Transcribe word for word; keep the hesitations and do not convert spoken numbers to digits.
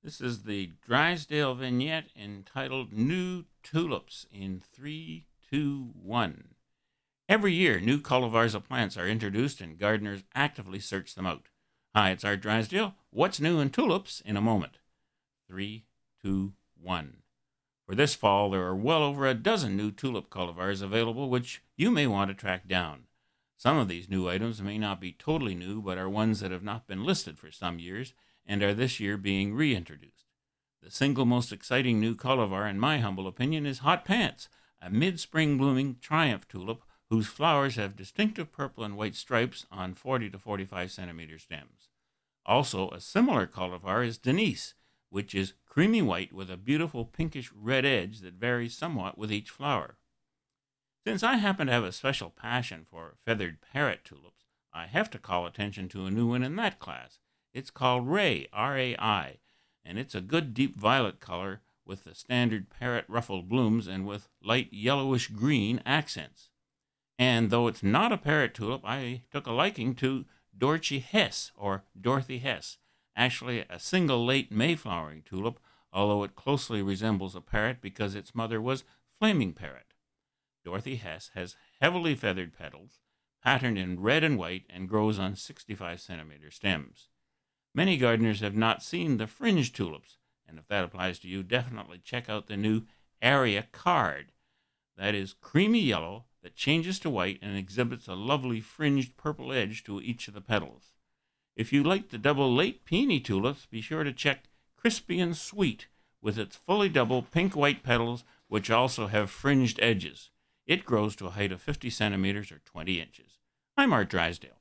This is the Drysdale vignette entitled New Tulips in three, two, one. Every year, new cultivars of plants are introduced and gardeners actively search them out. Hi, it's Art Drysdale. What's new in tulips in a moment? Three, two, one. For this fall, there are well over a dozen new tulip cultivars available which you may want to track down. Some of these new items may not be totally new, but are ones that have not been listed for some years and are this year being reintroduced. The single most exciting new cultivar, in my humble opinion, is Hot Pants, a mid-spring blooming triumph tulip whose flowers have distinctive purple and white stripes on forty to forty-five centimeter stems. Also, a similar cultivar is Denise, which is creamy white with a beautiful pinkish red edge that varies somewhat with each flower. Since I happen to have a special passion for feathered parrot tulips, I have to call attention to a new one in that class. It's called Rai, R A I, and it's a good deep violet color with the standard parrot ruffled blooms and with light yellowish green accents. And though it's not a parrot tulip, I took a liking to Dorothy Hess, or Dorothy Hess, actually a single late Mayflowering tulip, although it closely resembles a parrot because its mother was Flaming Parrot. Dorothy Hess has heavily feathered petals, patterned in red and white, and grows on sixty-five centimeter stems. Many gardeners have not seen the fringed tulips, and if that applies to you, definitely check out the new Area Card. That is creamy yellow that changes to white and exhibits a lovely fringed purple edge to each of the petals. If you like the double late peony tulips, be sure to check Crispy and Sweet with its fully double pink-white petals, which also have fringed edges. It grows to a height of fifty centimeters or twenty inches. I'm Art Drysdale.